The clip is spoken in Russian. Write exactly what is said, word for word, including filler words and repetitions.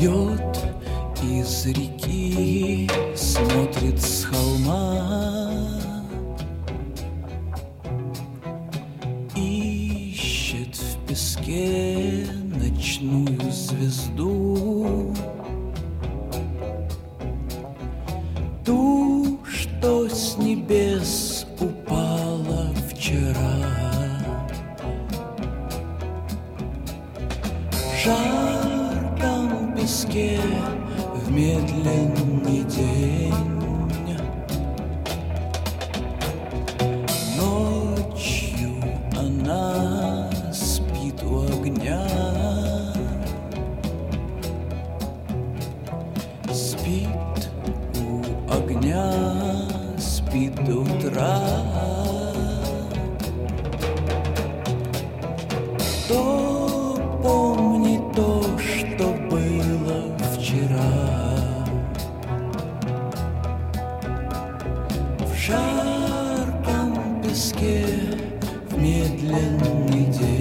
Пьет из реки, смотрит с холма, ищет в песке ночную звезду, ту, что с небес упала вчера. В жарком песке в медленный день ночью она спит у огня, спит у огня, спит до утра. Кто помнит то, что было вчера? В жарком песке в медленный день